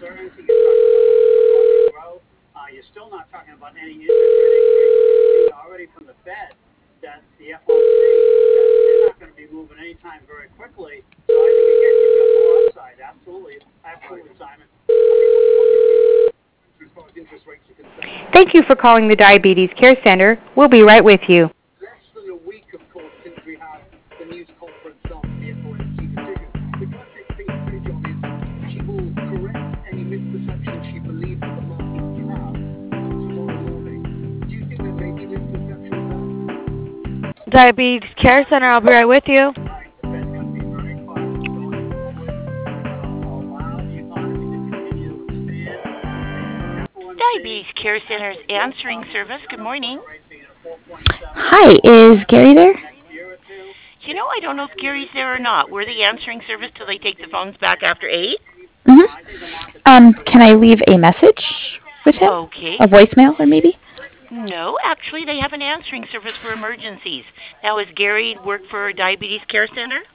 Thank you for calling the Diabetes Care Center. We'll be right with you. Diabetes Care Center, I'll be right with you. Diabetes Care Center's answering service. Good morning. Hi, is Gary there? I don't know if Gary's there or not. We're the answering service till they take the phones back after 8. Can I leave a message with him? Okay. A voicemail, or maybe? No, actually, they have an answering service for emergencies. Now, is Gary work for Diabetes Care Center?